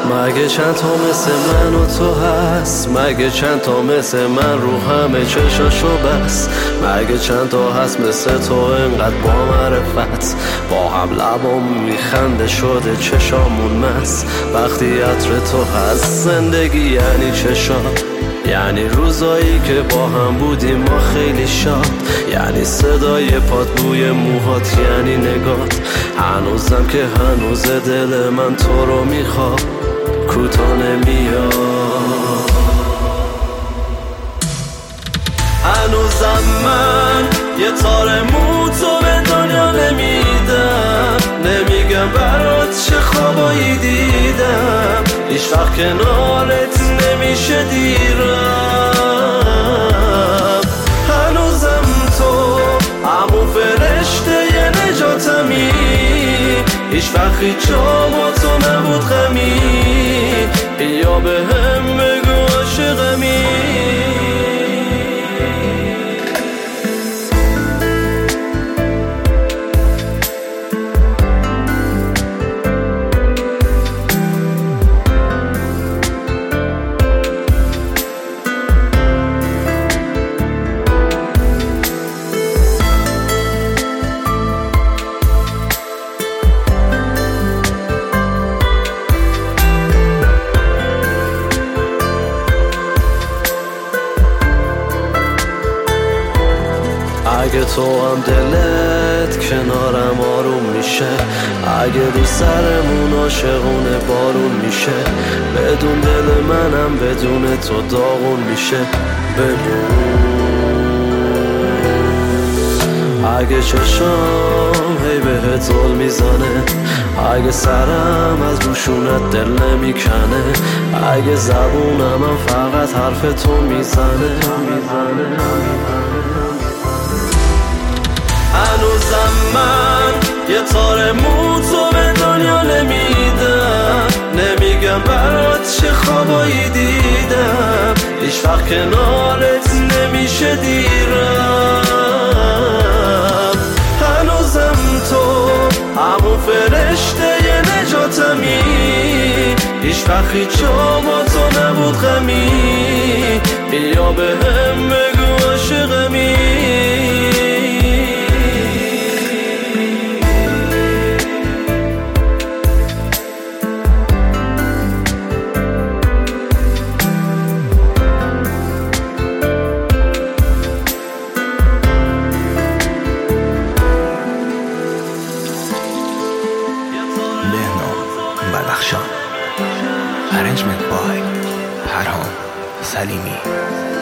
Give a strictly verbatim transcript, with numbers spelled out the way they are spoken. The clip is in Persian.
مگه چند تا مثل من و تو هست؟ مگه چند تا مثل من رو همه چشاشو بس؟ مگه چند تا هست مثل تو انقدر با معرفت؟ با هم لبام میخنده شده چشامون مست. وقتی عطر تو هست زندگی یعنی چشات، یعنی روزایی که با هم بودیم ما خیلی شاد، یعنی صدای پات بوی موهات، یعنی نگات. هنوزم که هنوز دل من تو رو میخواد، کوتا نمیاد. هنوزم من یه تار مو تو به دنیا نمیدم، نمیگم برات چه خوابایی دیدم، هیچ وقت کنارت نمیشه دیرم. هنوزم تو همون فرشته ی نجاتمی، هیچ وقت هیچ جا با تو نبود غمی. بیا به هم بگو عاشقمی. اگه تو هم دلت کنارم آروم میشه، اگه رو سرمون عاشقونه بارون میشه، بدون دل منم بدون تو داغون میشه. بمون. اگه چشام هی بهت زل میزنه، اگه سرم از روشونت دل نمیکنه، اگه زبونم هم فقط حرف تو میزنه. هنوزم من یه تار مو تو به دنیا نمیدم، نمیگم برات چه خوابایی دیدم، هیچ وقت کنارت نمیشه دیرم. هنوزم تو همون فرشته ی نجاتمی، هیچ وقت هیچ جا با تو نبود غمی. بیا به هم بگو عاشقمی. Arrangement by Parham Salimi.